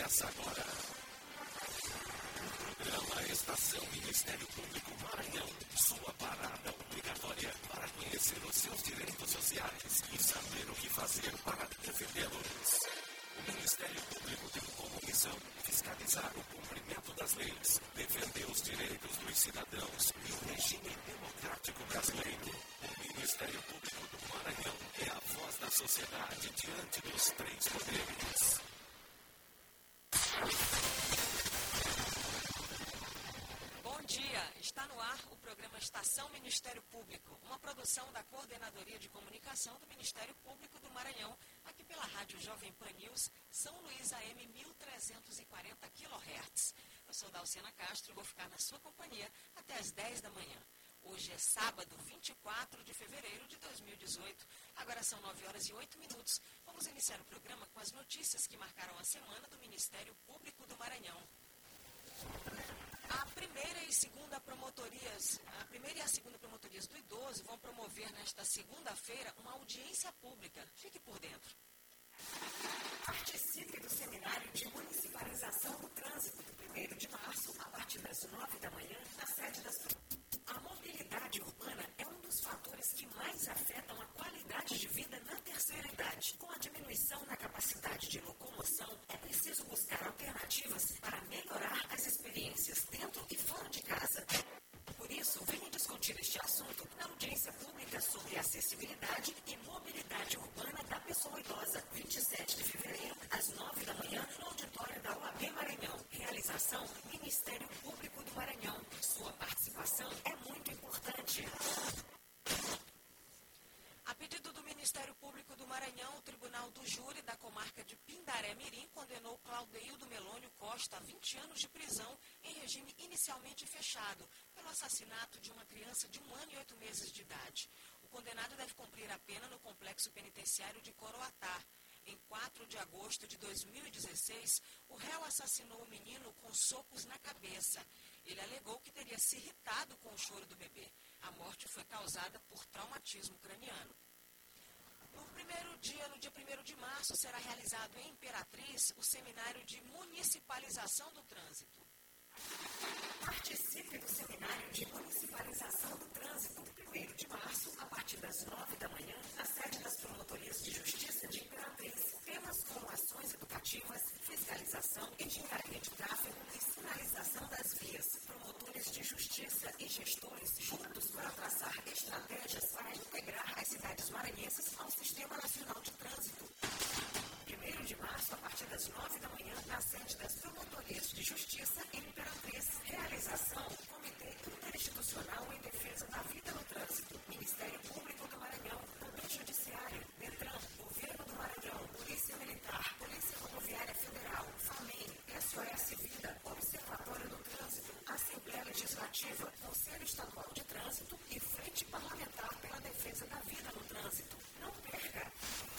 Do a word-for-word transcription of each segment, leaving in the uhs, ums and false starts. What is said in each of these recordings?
Começa agora. Programa Estação Ministério Público Maranhão. Sua parada obrigatória para conhecer os seus direitos sociais e saber o que fazer para defendê-los. O Ministério Público tem como missão fiscalizar o cumprimento das leis, defender os direitos dos cidadãos e o regime democrático brasileiro. O Ministério Público do Maranhão é a voz da sociedade diante dos três poderes. Bom dia, está no ar o programa Estação Ministério Público, uma produção da Coordenadoria de Comunicação do Ministério Público do Maranhão, aqui pela Rádio Jovem Pan News, São Luís A M mil trezentos e quarenta quilohertz. Eu sou Dalcena Castro e vou ficar na sua companhia até às dez da manhã. Hoje é sábado, vinte e quatro de fevereiro de dois mil e dezoito. Agora são nove horas e oito minutos. Vamos iniciar o programa com as notícias que marcaram a semana do Ministério Público do Maranhão. A primeira e segunda promotorias, a primeira e a segunda promotorias do idoso vão promover nesta segunda-feira uma audiência pública. Fique por dentro. Participe do seminário de municipalização do trânsito do primeiro de março, a partir das nove da manhã, na sede das... A mobilidade urbana é um dos fatores que mais afetam a qualidade de vida na terceira idade. Com a diminuição na capacidade de locomoção, é preciso buscar alternativas para melhorar as experiências dentro e fora de casa. Por isso, venha discutir este assunto na audiência pública sobre acessibilidade e mobilidade urbana da pessoa idosa, vinte e sete de fevereiro, às nove da manhã, no auditório da U A B Maranhão. Realização, Ministério Público do Maranhão. Sua participação é muito importante. A pedido do Ministério Público do Maranhão, o Tribunal do Júri da comarca de Pindaré-Mirim condenou Claudeildo Melônio Costa a vinte anos de prisão em regime inicialmente fechado pelo assassinato de uma criança de um ano e oito meses de idade. O condenado deve cumprir a pena no complexo penitenciário de Coroatá. Em quatro de agosto de dois mil e dezesseis, o réu assassinou o menino com socos na cabeça. Ele alegou que teria se irritado com o choro do bebê. A morte foi causada por traumatismo craniano. No primeiro dia, no dia primeiro de março, será realizado em Imperatriz o seminário de municipalização do trânsito. Participe do seminário de municipalização do trânsito do primeiro de março, a partir das nove da manhã, na sede das Promotorias de Justiça de Imperatriz. Temas como ações educativas, fiscalização, engenharia de tráfego e sinalização das vias. Promotores de justiça e gestores juntos para traçar estratégias para integrar as cidades maranhenses ao Sistema Nacional de Trânsito. primeiro de março, a partir das nove da manhã, na sede das Promotorias de Justiça em Imperatriz. Realização, Comitê Interinstitucional em Defesa da Vida no Trânsito, Ministério Público do Maranhão, Poder Judiciário, Detran, Governo do Maranhão, Polícia Militar, Polícia Rodoviária Federal, FAMEN, S O S Vida, Observatório do Trânsito, Assembleia Legislativa, Conselho Estadual de Trânsito e Frente Parlamentar pela Defesa da Vida no Trânsito. Não perca!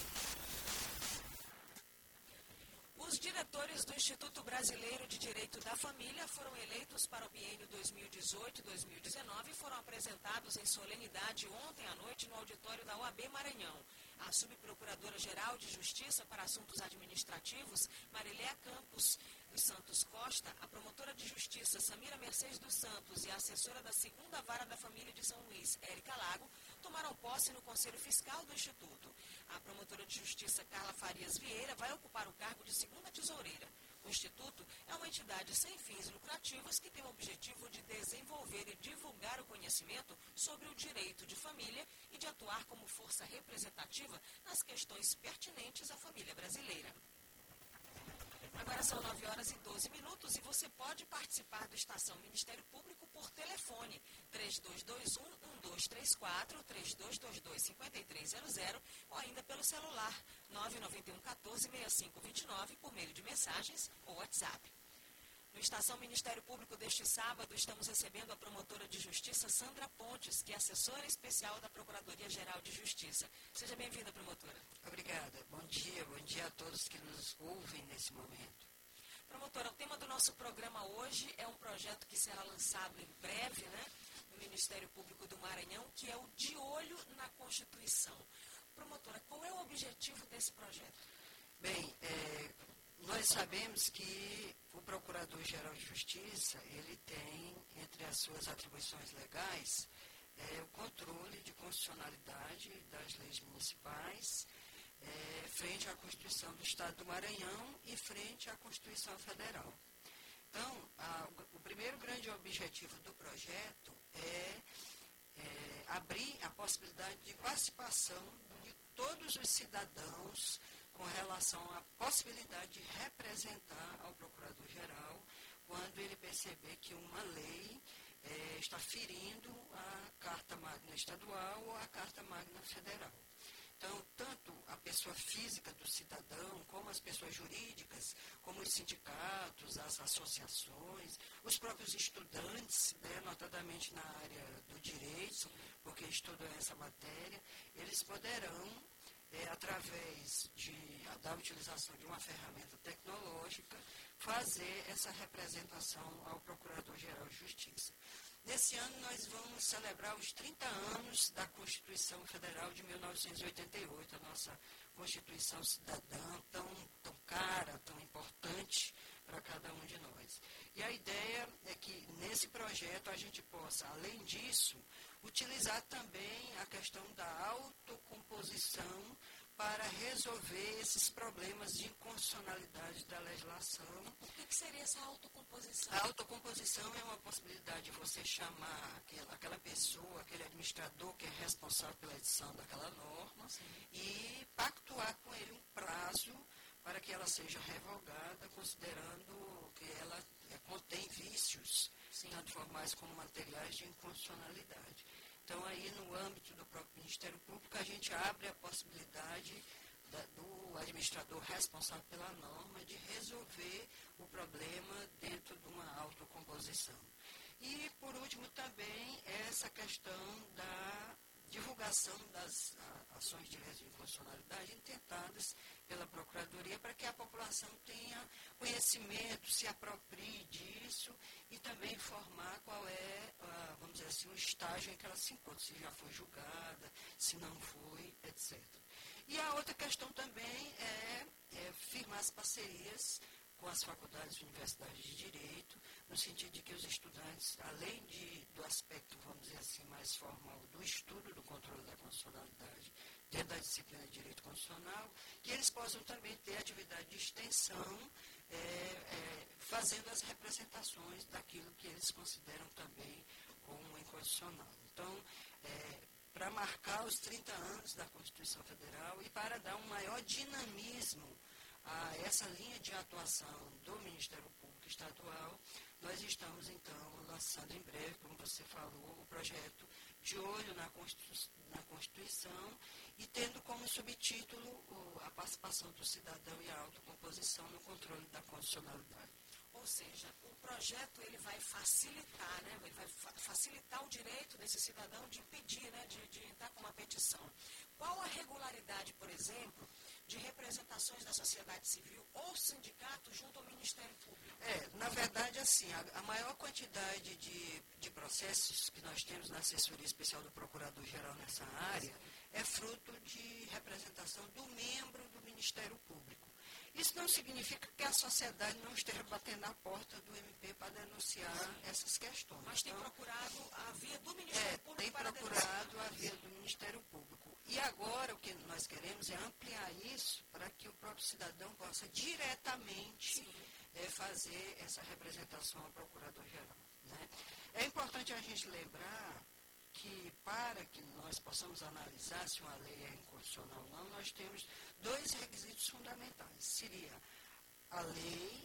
Os diretores do Instituto Brasileiro de Direito da Família foram eleitos para o biênio dois mil e dezoito a dois mil e dezenove e foram apresentados em solenidade ontem à noite no auditório da U A B Maranhão. A subprocuradora-geral de Justiça para Assuntos Administrativos, Mariléa Campos dos Santos Costa, a promotora de Justiça, Samira Mercedes dos Santos, e a assessora da segunda Vara da Família de São Luís, Érica Lago, tomaram posse no Conselho Fiscal do Instituto. A promotora de Justiça, Carla Farias Vieira, vai ocupar o cargo de segunda tesoureira. O Instituto é uma entidade sem fins lucrativos que tem o objetivo de desenvolver e divulgar o conhecimento sobre o direito de família e de atuar como força representativa nas questões pertinentes à família brasileira. Agora são nove horas e doze minutos e você pode participar do Estação Ministério Público por telefone três dois dois um, um dois três quatro, três dois dois dois, cinco três zero zero ou ainda pelo celular nove nove um, um quatro, seis cinco dois nove por meio de mensagens ou WhatsApp. No Estação Ministério Público deste sábado, estamos recebendo a promotora de Justiça, Sandra Pontes, que é assessora especial da Procuradoria-Geral de Justiça. Seja bem-vinda, promotora. Obrigada. Bom dia, bom dia a todos que nos ouvem nesse momento. Promotora, o tema do nosso programa hoje é um projeto que será lançado em breve, né, no Ministério Público do Maranhão, que é o De Olho na Constituição. Promotora, qual é o objetivo desse projeto? Bem, é, nós sabemos que o Procurador-Geral de Justiça, ele tem, entre as suas atribuições legais, é, o controle de constitucionalidade das leis municipais, é, frente à Constituição do Estado do Maranhão e frente à Constituição Federal. Então, a, o primeiro grande objetivo do projeto é, é abrir a possibilidade de participação de todos os cidadãos com relação à possibilidade de representar ao Procurador-Geral quando ele perceber que uma lei é, está ferindo a Carta Magna Estadual ou a Carta Magna Federal. Então, tanto a pessoa física do cidadão, como as pessoas jurídicas, como os sindicatos, as associações, os próprios estudantes, né, notadamente na área do direito, porque estudam essa matéria, eles poderão, é, através de, da utilização de uma ferramenta tecnológica, fazer essa representação ao Procurador-Geral de Justiça. Nesse ano, nós vamos celebrar os trinta anos da Constituição Federal de mil novecentos e oitenta e oito, a nossa Constituição cidadã, tão, tão cara, tão importante para cada um de nós. E a ideia é que, nesse projeto, a gente possa, além disso, utilizar também a questão da autocomposição para resolver esses problemas de inconstitucionalidade da legislação. O que, que seria essa autocomposição? A autocomposição é uma possibilidade de você chamar aquela, aquela pessoa, aquele administrador que é responsável pela edição daquela norma, sim, e pactuar com ele um prazo para que ela seja revogada, considerando que ela é, contém vícios, sim, tanto formais como materiais de inconstitucionalidade. Então, aí, no âmbito do próprio Ministério Público, a gente abre a possibilidade da, do administrador responsável pela norma de resolver o problema dentro de uma autocomposição. E, por último, também, essa questão da divulgação das a, ações de inconstitucionalidade intentadas pela Procuradoria para que a população tenha conhecimento, se aproprie disso e também informar qual é, a, vamos dizer assim, o estágio em que ela se encontra, se já foi julgada, se não foi, etcétera. E a outra questão também é, é firmar as parcerias com as faculdades e universidades de direito, no sentido de que os estudantes, além de, do aspecto, vamos dizer assim, mais formal do estudo do controle da constitucionalidade dentro da disciplina de direito constitucional, que eles possam também ter atividade de extensão, é, é, fazendo as representações daquilo que eles consideram também como inconstitucional. Então, é, para marcar os trinta anos da Constituição Federal e para dar um maior dinamismo a essa linha de atuação do Ministério Público Estadual, nós estamos, então, lançando em breve, como você falou, o projeto De Olho na Constituição, na Constituição e tendo como subtítulo o, a participação do cidadão e a autocomposição no controle da constitucionalidade. Ou seja, o projeto ele vai facilitar, né? Ele vai fa facilitar o direito desse cidadão de pedir, né? de, de entrar com uma petição. Qual a regularidade, por exemplo, de representações da sociedade civil ou sindicato junto ao Ministério Público? É, na verdade, assim, a, a maior quantidade de, de processos que nós temos na assessoria especial do Procurador-Geral nessa área é fruto de representação do membro do Ministério Público. Isso não significa que a sociedade não esteja batendo na porta do M P para denunciar essas questões. Mas tem então, procurado a via do Ministério é, Público tem para procurado denunciar. a via do Ministério Público. E agora o que nós queremos é ampliar isso para que o próprio cidadão possa diretamente é, fazer essa representação ao Procurador-Geral, né? É importante a gente lembrar que para que nós possamos analisar se uma lei é inconstitucional ou não, nós temos dois requisitos fundamentais. Seria a lei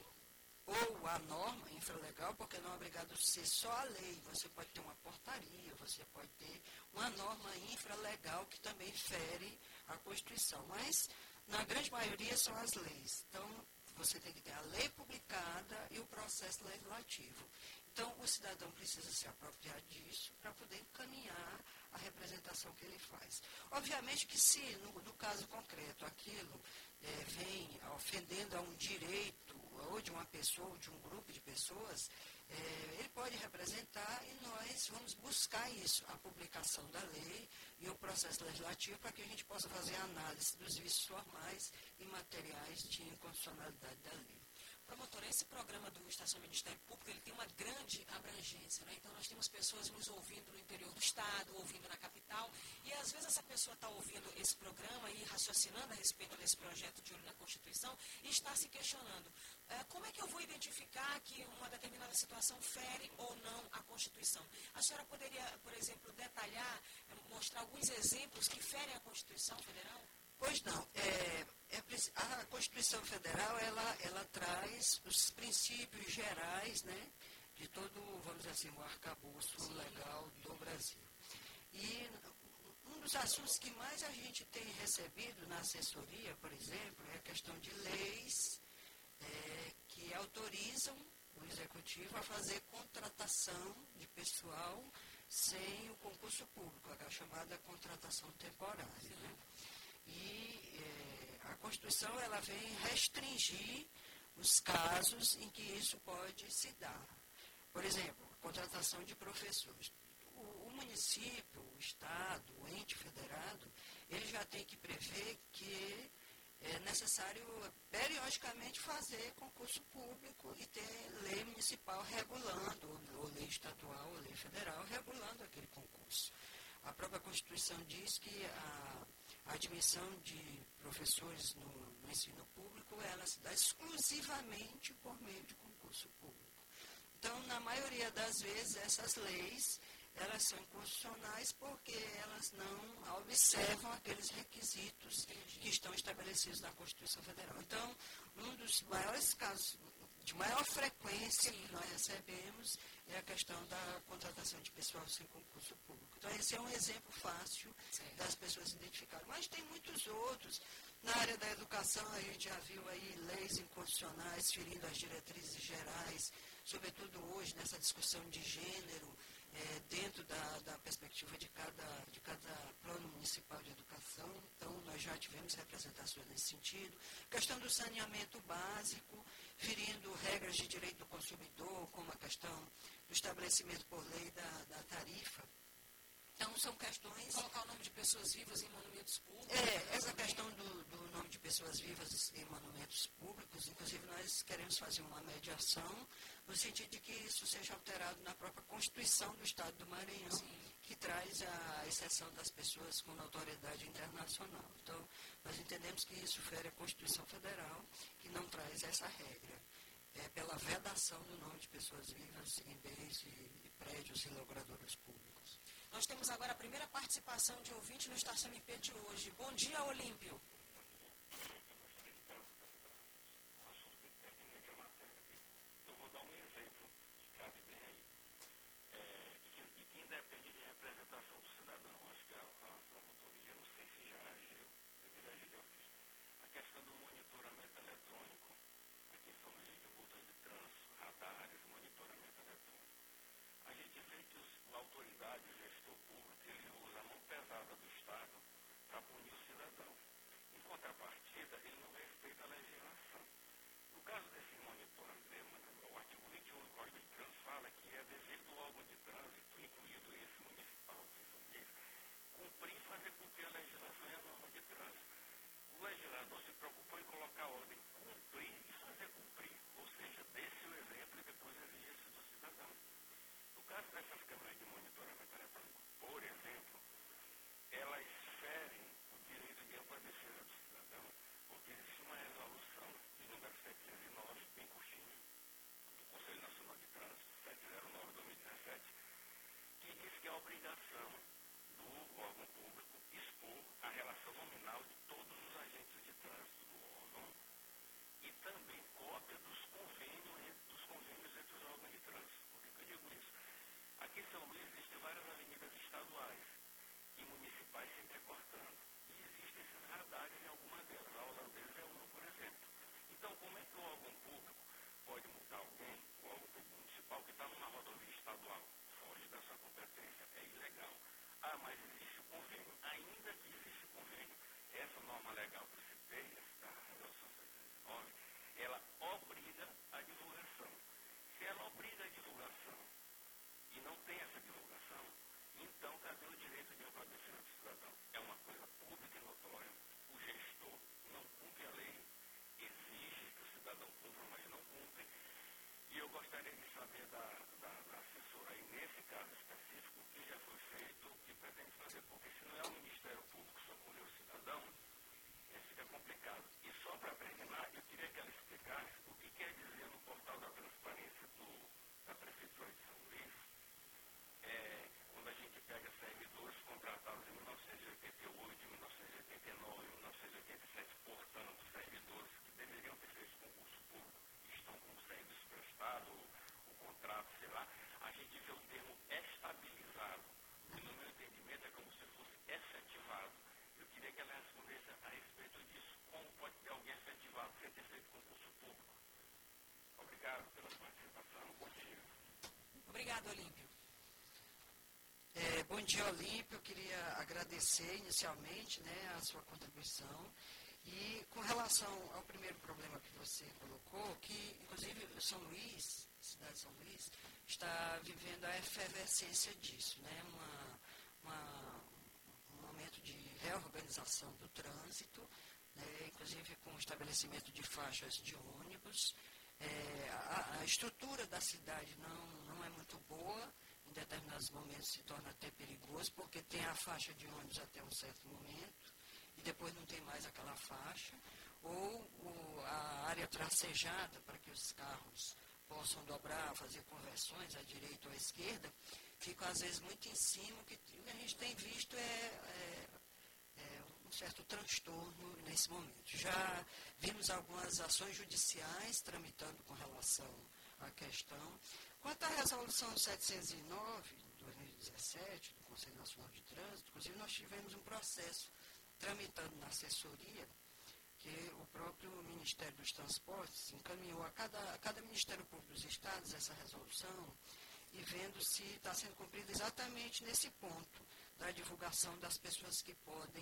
ou a norma infralegal, porque não é obrigado a ser só a lei. Você pode ter uma portaria, você pode ter uma norma infralegal que também fere a Constituição. Mas, na grande maioria, são as leis. Então, você tem que ter a lei publicada e o processo legislativo. Então, o cidadão precisa se apropriar disso para poder encaminhar a representação que ele faz. Obviamente que se, no, no caso concreto, aquilo é, vem ofendendo a um direito ou de uma pessoa ou de um grupo de pessoas, é, ele pode representar e nós vamos buscar isso, a publicação da lei e o processo legislativo para que a gente possa fazer a análise dos vícios formais e materiais de inconstitucionalidade da lei. Promotora, esse programa do Estação Ministério Público, ele tem uma grande abrangência, né? Então, nós temos pessoas nos ouvindo no interior do estado, ouvindo na capital, e às vezes essa pessoa está ouvindo esse programa e raciocinando a respeito desse projeto de olho na Constituição e está se questionando, é, como é que eu vou identificar que uma determinada situação fere ou não a Constituição? A senhora poderia, por exemplo, detalhar, mostrar alguns exemplos que ferem a Constituição Federal? Pois não. É, é, a Constituição Federal, ela, ela traz os princípios gerais, né, de todo, vamos dizer assim, o arcabouço legal do Brasil. E um dos assuntos que mais a gente tem recebido na assessoria, por exemplo, é a questão de leis é, que autorizam o Executivo a fazer contratação de pessoal sem o concurso público, a chamada contratação temporária, né? E é, a Constituição ela vem restringir os casos em que isso pode se dar. Por exemplo, contratação de professores. O, o município, o Estado, o ente federado, ele já tem que prever que é necessário periodicamente fazer concurso público e ter lei municipal regulando, ou, ou lei estadual, ou lei federal, regulando aquele concurso. A própria Constituição diz que a A admissão de professores no, no ensino público, ela se dá exclusivamente por meio de concurso público. Então, na maioria das vezes, essas leis, elas são inconstitucionais porque elas não observam aqueles requisitos que estão estabelecidos na Constituição Federal. Então, um dos maiores casos, de maior frequência que nós recebemos é a questão da contratação de pessoal sem concurso público. Então, esse é um exemplo fácil Sim. das pessoas identificarem. Mas tem muitos outros. Na área da educação, a gente já viu aí leis inconstitucionais ferindo as diretrizes gerais, sobretudo hoje, nessa discussão de gênero, é, dentro da, da perspectiva de cada, de cada plano municipal de educação. Então, nós já tivemos representações nesse sentido. Questão do saneamento básico, ferindo regras de direito do consumidor, como a questão do estabelecimento por lei da, da tarifa. Então, são questões... Colocar o nome de pessoas vivas em monumentos públicos. É, essa questão do, do nome de pessoas vivas em monumentos públicos, inclusive nós queremos fazer uma mediação no sentido de que isso seja alterado na própria Constituição do Estado do Maranhão, Sim. que traz a exceção das pessoas com notoriedade internacional. Então, nós entendemos que isso fere a Constituição Federal, que não traz essa regra. É pela vedação do nome de pessoas vivas em bens e prédios e logradoras públicos. Nós temos agora a primeira participação de ouvinte no Estação M P de hoje. Bom dia, Olímpio. Eu vou dar um exemplo que cabe bem aí. É, e, que, e que independe de representação do cidadão. Acho que a, a promotoria, não sei se já agiu, deveria agir de ofício. A questão do monitoramento eletrônico, aqui em São Luís, de multas de trânsito, radares, monitoramento eletrônico. A gente vê que os, a autoridade, o gestor público, ele usa a mão pesada do Estado para punir o cidadão. Em contrapartida, ele não respeita a legislação. No caso desse monitoramento, o artigo vinte e um do Código de Trânsito fala que é dever do órgão de trânsito, incluído esse municipal, cumprir e fazer cumprir a legislação e a norma de trânsito. O legislador se preocupou em colocar a ordem, cumprir e fazer cumprir, ou seja, desse o exemplo e depois exigir isso do cidadão. No caso dessas câmeras de monitoramento eletrônico, por exemplo, elas ferem o direito de ampla defesa do cidadão, porque existe uma resolução de número setecentos e nove, bem curtinho, do Conselho Nacional de Trânsito, setecentos e nove de dois mil e dezessete, que diz que é a obrigação do órgão público expor a relação nominal de todos os agentes de trânsito do órgão e também cópia dos convênios, dos convênios entre os órgãos de trânsito. Por que eu digo isso? Aqui em São Luís existem várias avenidas estaduais e municipais se intercortando. E existem esses radares em alguma delas. A holandesa é uma, por exemplo. Então, como é que o órgão público pode multar alguém, o órgão público municipal, que está numa rodovia estadual? Foge da sua competência, é ilegal. Ah, mas existe o convênio. Ainda que existe o convênio, essa norma legal que eu citei, essa resolução setecentos e nove, ela obriga a divulgação. Se ela obriga a divulgação e não tem essa divulgação, então cadê o direito de ampla defesa do cidadão? É uma coisa pública e notória. O gestor não cumpre a lei, exige que o cidadão cumpra, mas não cumpre. complicado. E só para terminar, eu queria que ela explicasse o que quer dizer no portal da transparência do, da Prefeitura de São Luís, é, quando a gente pega servidores contratados em mil novecentos e oitenta e oito, mil novecentos e oitenta e nove, mil novecentos e oitenta e sete, portanto, servidores que deveriam ter feito concurso público e estão com o serviço prestado, o, o contrato, sei lá, a gente vê o termo estabilizado. E no meu entendimento é como se fosse efetivado. Eu queria que ela respondesse a respeito disso. Como pode ter alguém efetivado sem ter feito concurso público? Obrigado pela participação. Bom dia. Obrigado, Olímpio. É, bom dia, Olímpio. Eu queria agradecer inicialmente, né, a sua contribuição. E com relação ao primeiro problema que você colocou, que inclusive São Luís, cidade de São Luís, está vivendo a efervescência disso, né? Uma, uma, um momento de reorganização do trânsito, né? Inclusive com o estabelecimento de faixas de ônibus. É, a, a estrutura da cidade não, não é muito boa, em determinados momentos se torna até perigoso, porque tem a faixa de ônibus até um certo momento, e depois não tem mais aquela faixa, ou o, a área tracejada para que os carros possam dobrar, fazer conversões à direita ou à esquerda, ficam às vezes muito em cima, que o que a gente tem visto é, é, é um certo transtorno nesse momento. Já vimos algumas ações judiciais tramitando com relação à questão. Quanto à resolução setecentos e nove, de dois mil e dezessete, do Conselho Nacional de Trânsito, inclusive nós tivemos um processo tramitando na assessoria, que o próprio Ministério dos Transportes encaminhou a cada, a cada Ministério Público dos Estados essa resolução e vendo se está sendo cumprida exatamente nesse ponto da divulgação das pessoas que podem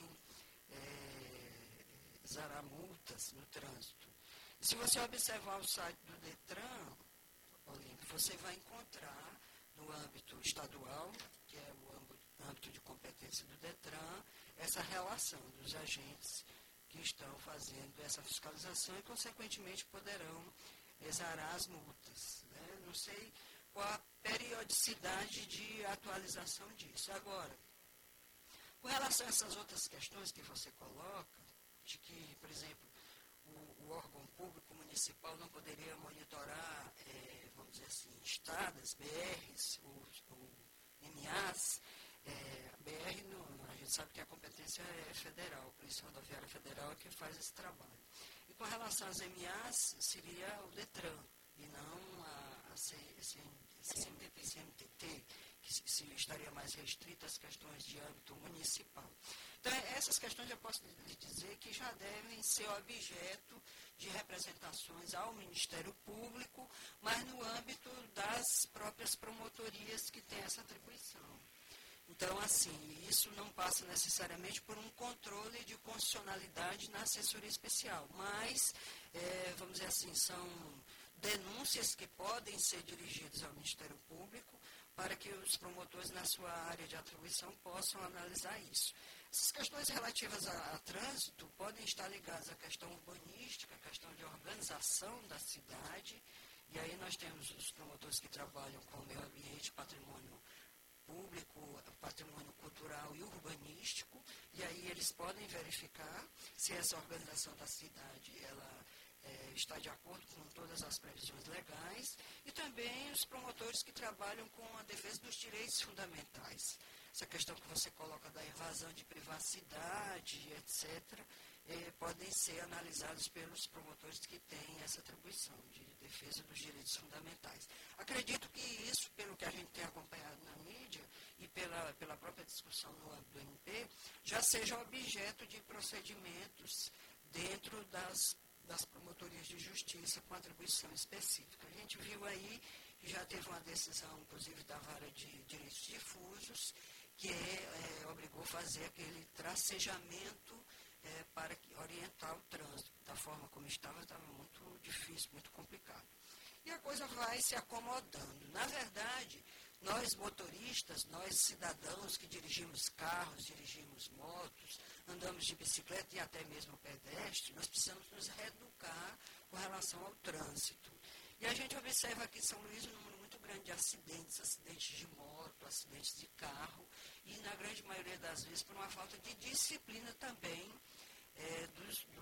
é, zerar multas no trânsito. E se você observar o site do Detran, Olímpio, você vai encontrar no âmbito estadual, que é o âmbito de competência do Detran, essa relação dos agentes que estão fazendo essa fiscalização e, consequentemente, poderão exarar as multas. Né? Não sei qual a periodicidade de atualização disso. Agora, com relação a essas outras questões que você coloca, de que, por exemplo, o, o órgão público municipal não poderia monitorar, é, vamos dizer assim, estradas, B Rs, o, o M As, é, a B R, não, a gente sabe que a competência é federal, a Polícia Rodoviária Federal é que faz esse trabalho. E com relação às M As, seria o Detran, e não a, a C, C, C M T T, C M T T, que se, se estaria mais restrita às questões de âmbito municipal. Então, essas questões eu posso lhe dizer que já devem ser objeto de representações ao Ministério Público, mas no âmbito das próprias promotorias que têm essa atribuição. Então, assim, isso não passa necessariamente por um controle de constitucionalidade na assessoria especial, mas, é, vamos dizer assim, são denúncias que podem ser dirigidas ao Ministério Público para que os promotores, na sua área de atribuição, possam analisar isso. Essas questões relativas a, a trânsito podem estar ligadas à questão urbanística, à questão de organização da cidade, e aí nós temos os promotores que trabalham com o meio ambiente, patrimônio público, patrimônio cultural e urbanístico, e aí eles podem verificar se essa organização da cidade ela, é, está de acordo com todas as previsões legais, e também os promotores que trabalham com a defesa dos direitos fundamentais. Essa questão que você coloca da evasão de privacidade, etcétera, eh, podem ser analisados pelos promotores que têm essa atribuição de defesa dos direitos fundamentais. Acredito que isso, pelo que a gente tem acompanhado na mídia e pela, pela própria discussão no âmbito do M P, já seja objeto de procedimentos dentro das, das promotorias de justiça com atribuição específica. A gente viu aí que já teve uma decisão, inclusive, da Vara de Direitos Difusos, que é, é, obrigou a fazer aquele tracejamento é, para orientar o trânsito. Da forma como estava, estava muito difícil, muito complicado. E a coisa vai se acomodando. Na verdade, nós motoristas, nós cidadãos que dirigimos carros, dirigimos motos, andamos de bicicleta e até mesmo pedestre, nós precisamos nos reeducar com relação ao trânsito. E a gente observa aqui em São Luís um número muito grande de acidentes, acidentes de moto, acidentes de carro, e na grande maioria das vezes por uma falta de disciplina também é, dos, do, do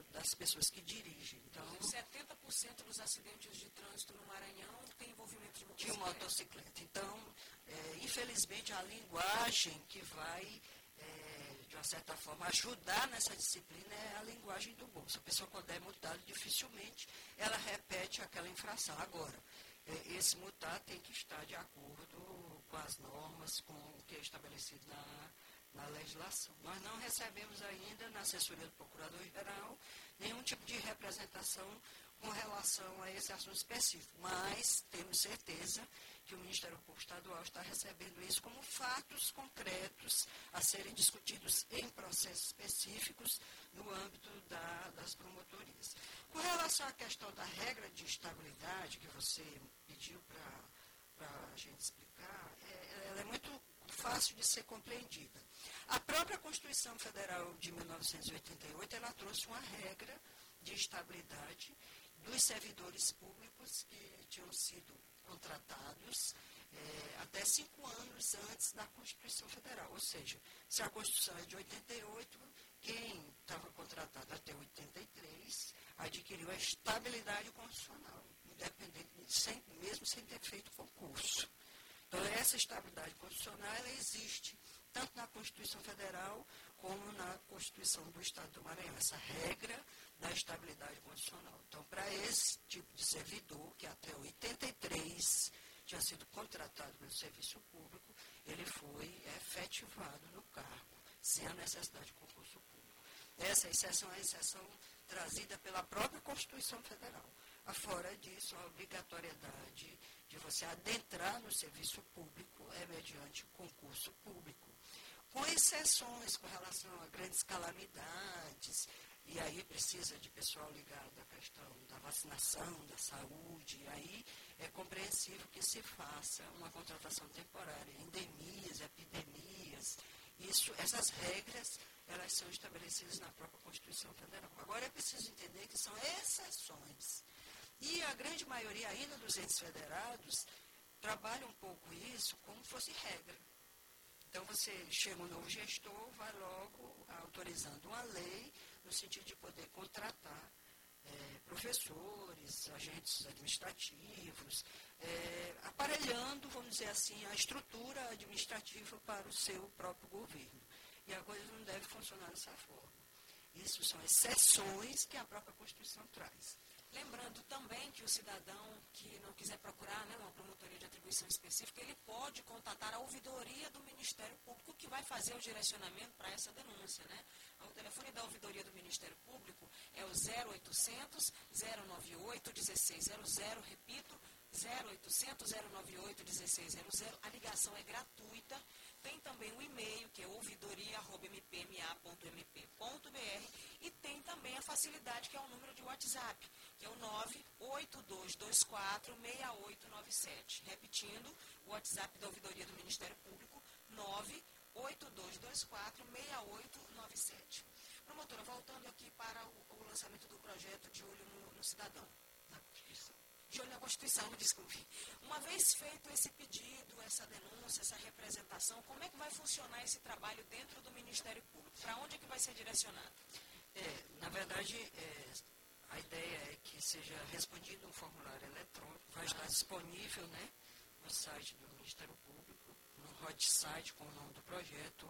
das pessoas que dirigem. Então, setenta por cento dos acidentes de trânsito no Maranhão tem envolvimento de de motocicleta. motocicleta. Então, é, infelizmente, a linguagem que vai, é, de uma certa forma, ajudar nessa disciplina é a linguagem do bom. Se a pessoa quando é multada, dificilmente ela repete aquela infração. Agora, é, esse multado tem que estar de acordo com as normas, com o que é estabelecido na, na legislação. Nós não recebemos ainda, na assessoria do Procurador-Geral, nenhum tipo de representação com relação a esse assunto específico, mas temos certeza que o Ministério Público Estadual está recebendo isso como fatos concretos a serem discutidos em processos específicos no âmbito da, das promotorias. Com relação à questão da regra de estabilidade que você pediu para a gente explicar, é, ela é muito fácil de ser compreendida. A própria Constituição Federal de mil novecentos e oitenta e oito, ela trouxe uma regra de estabilidade dos servidores públicos que tinham sido contratados é, até cinco anos antes da Constituição Federal. Ou seja, se a Constituição é de oitenta e oito, quem estava contratado até oitenta e três adquiriu a estabilidade constitucional, independente, sem, mesmo sem ter feito concurso. Então, essa estabilidade constitucional ela existe tanto na Constituição Federal como na Constituição do Estado do Maranhão, essa regra da estabilidade constitucional. Então, para esse tipo de servidor, que até oitenta e três tinha sido contratado pelo serviço público, ele foi efetivado no cargo, sem a necessidade de concurso público. Essa exceção é a exceção trazida pela própria Constituição Federal. Afora disso, a obrigatoriedade de você adentrar no serviço público é mediante concurso público, com exceções com relação a grandes calamidades, e aí precisa de pessoal ligado à questão da vacinação, da saúde, e aí é compreensível que se faça uma contratação temporária, endemias, epidemias, isso, essas regras, elas são estabelecidas na própria Constituição Federal. Agora é preciso entender que são exceções. E a grande maioria ainda dos entes federados trabalha um pouco isso como fosse regra. Então, você chega um novo gestor, vai logo autorizando uma lei no sentido de poder contratar é, professores, agentes administrativos, é, aparelhando, vamos dizer assim, a estrutura administrativa para o seu próprio governo. E a coisa não deve funcionar dessa forma. Isso são exceções que a própria Constituição traz. Lembrando também que o cidadão que não quiser procurar, né, uma promotoria de atribuição específica, ele pode contatar a ouvidoria do Ministério Público, que vai fazer o direcionamento para essa denúncia, né? O telefone da ouvidoria do Ministério Público é o zero oitocentos, zero noventa e oito, dezesseis zero zero, repito, zero oitocentos, zero noventa e oito, dezesseis zero zero. A ligação é gratuita. Tem também o e-mail, que é ouvidoria arroba m p m a ponto m p ponto b r, e tem também a facilidade, que é o número de WhatsApp, que é o nove oito dois dois quatro, seis oito nove sete. Repetindo, o WhatsApp da Ouvidoria do Ministério Público, nove oito dois dois quatro, seis oito nove sete. Promotora, voltando aqui para o, o lançamento do projeto De Olho no, no Cidadão. Na Constituição. De olho na Constituição, me desculpe. Uma vez feito esse pedido, essa denúncia, essa representação, como é que vai funcionar esse trabalho dentro do Ministério Público? Para onde é que vai ser direcionado? É, na verdade, é, a ideia é que seja respondido um formulário eletrônico, vai estar disponível, né, no site do Ministério Público, no hot site com o nome do projeto,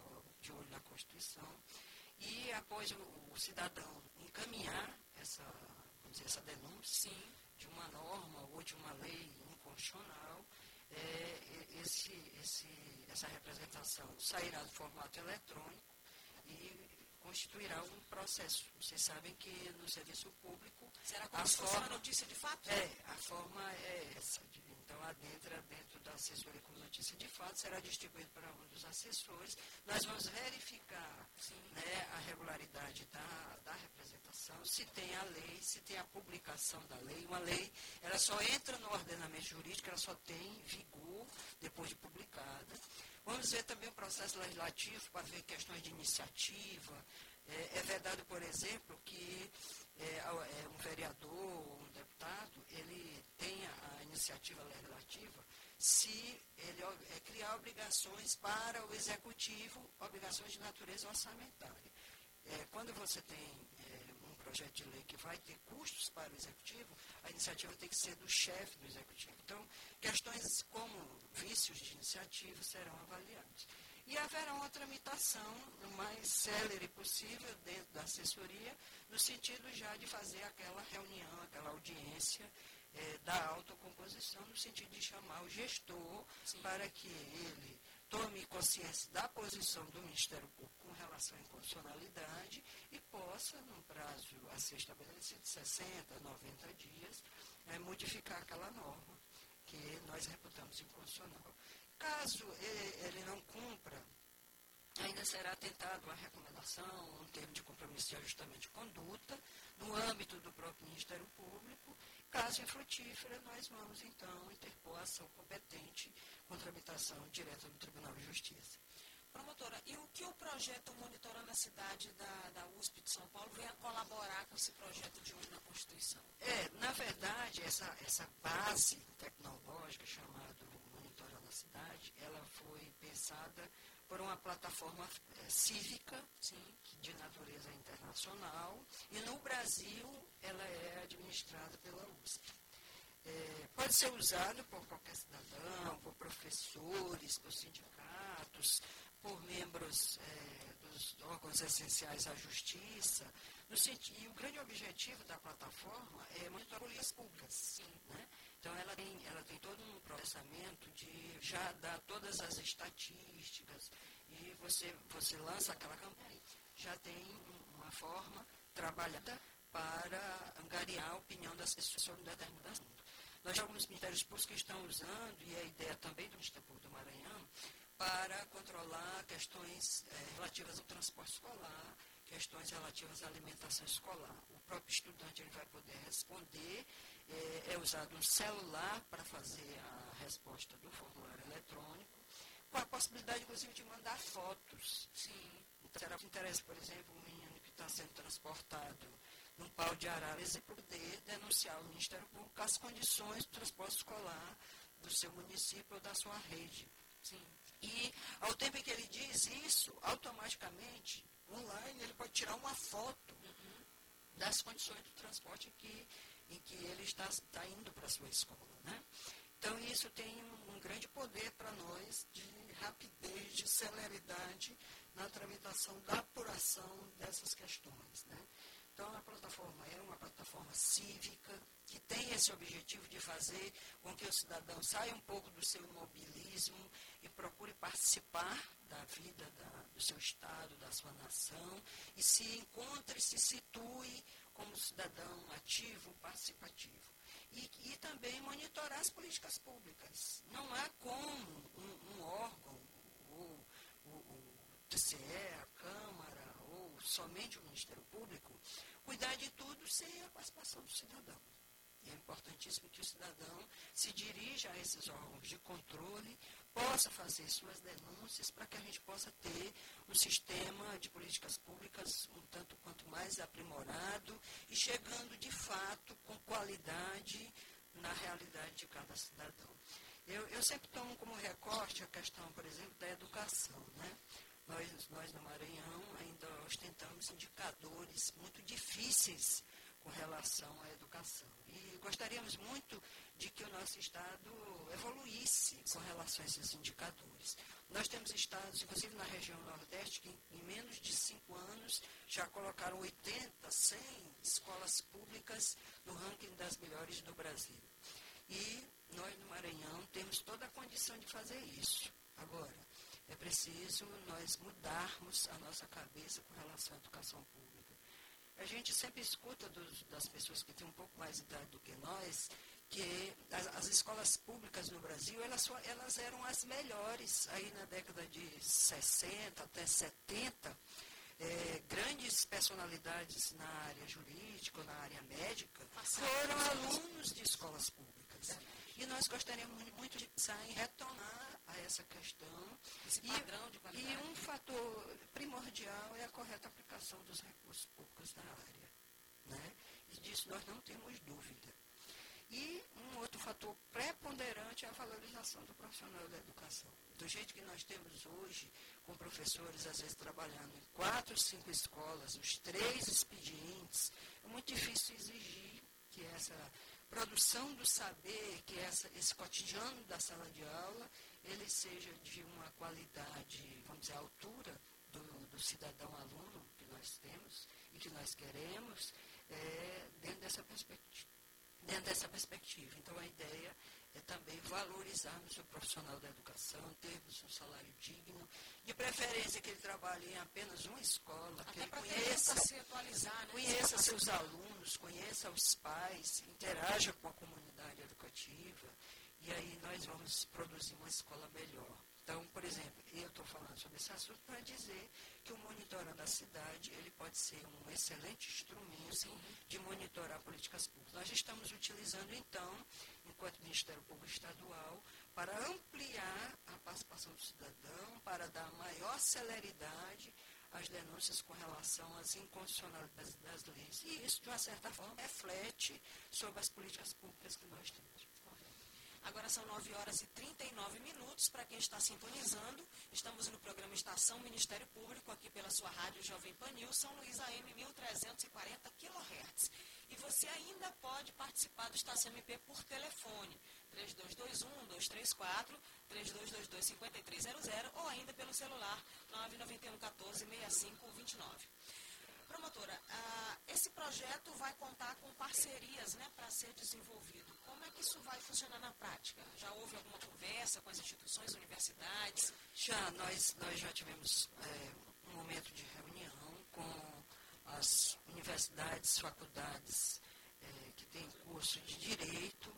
De Olho na Constituição, e após o, o cidadão encaminhar essa, vamos dizer, essa denúncia, sim, de uma norma ou de uma lei inconstitucional, é, esse, esse, essa representação sairá do formato eletrônico e constituirá um processo. Vocês sabem que no serviço público... Será como a se forma, fosse uma notícia de fato? É, a forma é essa. De, então, adentra dentro da assessoria como notícia de fato, será distribuído para um dos assessores. Nós vamos verificar, né, a regularidade da, da representação, se tem a lei, se tem a publicação da lei. Uma lei, ela só entra no ordenamento jurídico, ela só tem vigor depois de publicada. Vamos ver também o processo legislativo para ver questões de iniciativa. É, é verdade, por exemplo, que é, é, um vereador, um deputado, ele tem a iniciativa legislativa se ele é, criar obrigações para o executivo, obrigações de natureza orçamentária. É, quando você tem é, um projeto de lei que vai ter custos para o executivo, a iniciativa tem que ser do chefe do executivo. Então, questões como vícios de iniciativa serão avaliados. E haverá uma tramitação o mais célere possível dentro da assessoria, no sentido já de fazer aquela reunião, aquela audiência eh, da autocomposição, no sentido de chamar o gestor Sim. para que ele tome consciência da posição do Ministério Público com relação à inconstitucionalidade e possa, num prazo a ser estabelecido, sessenta, noventa dias, eh, modificar aquela norma que nós reputamos inconstitucional. Caso ele não cumpra, ainda será tentado a recomendação, um termo de compromisso de ajustamento de conduta, no âmbito do próprio Ministério Público. Caso infrutífera, nós vamos, então, interpor a ação competente com tramitação direta do Tribunal de Justiça. Promotora, e o que o projeto Monitorando a Cidade da, da U S P de São Paulo vem a colaborar com esse projeto de hoje na Constituição? É, na verdade, essa, essa base tecnológica chamada Monitorando a Cidade, ela foi pensada por uma plataforma é, cívica, sim, de natureza internacional, e no Brasil ela é administrada pela U S P. É, pode ser usado por qualquer cidadão, por professores, por sindicatos, por membros é, dos órgãos essenciais à justiça, no sentido, e o grande objetivo da plataforma é monitorar políticas públicas. Sim, né? Então, ela tem, ela tem todo um processamento de já dar todas as estatísticas e você, você lança aquela campanha. Já tem uma forma trabalhada para angariar a opinião das pessoas sobre um determinado assunto. Nós já alguns ministérios públicos que estão usando, e a ideia também do Ministério Público do Maranhão, para controlar questões é, relativas ao transporte escolar, questões relativas à alimentação escolar. O próprio estudante ele vai poder responder, é, é usado um celular para fazer a resposta do formulário eletrônico, com a possibilidade, inclusive, de mandar fotos. Sim. Então, será de interesse, por exemplo, um menino que está sendo transportado num pau de arara, ele poder denunciar ao Ministério Público as condições do transporte escolar do seu município ou da sua rede. Sim. E, ao tempo em que ele diz isso, automaticamente, online, ele pode tirar uma foto uhum. das condições do transporte em que, em que ele está, está indo para a sua escola. Né? Então, isso tem um, um grande poder para nós de rapidez, de celeridade na tramitação da apuração dessas questões. Né? Então, a plataforma é uma plataforma cívica que tem esse objetivo de fazer com que o cidadão saia um pouco do seu imobilismo e procure participar da vida da, do seu Estado, da sua nação, e se encontre, se situe como cidadão ativo, participativo. E, e também monitorar as políticas públicas. Não há como um, um órgão, ou o, o T C E, a Câmara, ou somente o Ministério Público, cuidar de tudo sem a participação do cidadão. E é importantíssimo que o cidadão se dirija a esses órgãos de controle, possa fazer suas denúncias para que a gente possa ter um sistema de políticas públicas um tanto quanto mais aprimorado e chegando de fato com qualidade na realidade de cada cidadão. Eu, eu sempre tomo como recorte a questão, por exemplo, da educação, né? Nós, nós no Maranhão ainda ostentamos indicadores muito difíceis com relação à educação. E gostaríamos muito de que o nosso Estado evoluísse com relação a esses indicadores. Nós temos estados, inclusive na região Nordeste, que em menos de cinco anos já colocaram oitenta, cem escolas públicas no ranking das melhores do Brasil. E nós no Maranhão temos toda a condição de fazer isso. Agora, é preciso nós mudarmos a nossa cabeça com relação à educação pública. A gente sempre escuta dos, das pessoas que têm um pouco mais de idade do que nós, que as, as escolas públicas no Brasil, elas, elas eram as melhores. Aí na década de sessenta até setenta, é, grandes personalidades na área jurídica ou na área médica foram alunos de escolas públicas. E nós gostaríamos muito de pensar em retomar a essa questão. Esse padrão de qualidade. E um fator primordial é a correta aplicação dos recursos públicos na área. Né? E disso nós não temos dúvida. E um outro um fator preponderante é a valorização do profissional da educação. Do jeito que nós temos hoje, com professores, às vezes, trabalhando em quatro, cinco escolas, os três expedientes, é muito difícil exigir que essa produção do saber, que essa, esse cotidiano da sala de aula, ele seja de uma qualidade, vamos dizer, à altura do, do cidadão-aluno que nós temos e que nós queremos, é, dentro dessa perspectiva. Dentro dessa perspectiva. Então, a ideia é também valorizarmos o profissional da educação, termos um salário digno, de preferência que ele trabalhe em apenas uma escola, Até que ele conheça, conheça, se atualizar, né? conheça seus alunos, conheça os pais, interaja com a comunidade educativa, e aí nós vamos produzir uma escola melhor. Então, por exemplo, eu estou falando sobre esse assunto para dizer que o Monitorando a Cidade, ele pode ser um excelente instrumento Sim. de monitorar políticas públicas. Nós estamos utilizando, então, enquanto Ministério Público Estadual, para ampliar a participação do cidadão, para dar maior celeridade às denúncias com relação às inconstitucionalidades das leis. E isso, de uma certa forma, reflete sobre as políticas públicas que nós temos. Agora são nove horas e trinta e nove minutos. Para quem está sintonizando, estamos no programa Estação Ministério Público, aqui pela sua rádio Jovem Pan News, São Luís A M mil trezentos e quarenta quilohertz. E você ainda pode participar do Estação M P por telefone, três dois dois um, dois três quatro, três dois dois dois, cinco três zero zero, ou ainda pelo celular nove nove um, um quatro, seis cinco dois nove. Promotora, ah, esse projeto vai contar com parcerias, né, para ser desenvolvido. Como é que isso vai funcionar na prática? Já houve alguma conversa com as instituições, universidades? Já, nós, nós já tivemos é, um momento de reunião com as universidades, faculdades é, que têm curso de Direito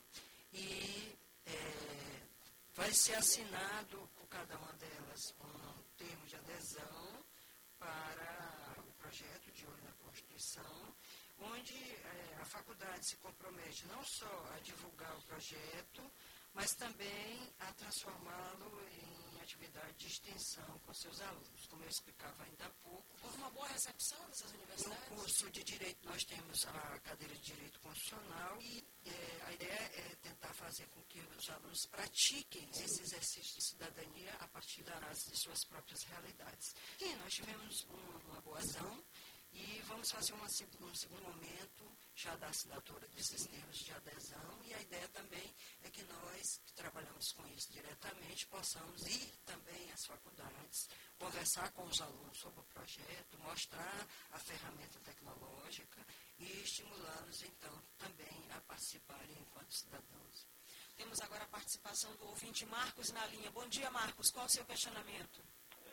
e é, vai ser assinado por cada uma delas um termo de adesão para projeto de olho na Constituição, onde é, a faculdade se compromete não só a divulgar o projeto, mas também a transformá-lo em atividade de extensão com seus alunos. Como eu explicava ainda há pouco. Houve uma boa recepção dessas universidades? No curso de Direito nós temos a cadeira de Direito Constitucional e é, a ideia é tentar fazer com que os alunos pratiquem esse exercício de cidadania a partir da análise de suas próprias realidades. E nós tivemos uma, uma boa ação e vamos fazer uma, um segundo momento já da assinatura desses termos de adesão, e a ideia também é que nós, que trabalhamos com isso diretamente, possamos ir também às faculdades, conversar com os alunos sobre o projeto, mostrar a ferramenta tecnológica e estimulá-los, então, também a participarem enquanto cidadãos. Temos agora a participação do ouvinte Marcos na linha. Bom dia, Marcos. Qual o seu questionamento?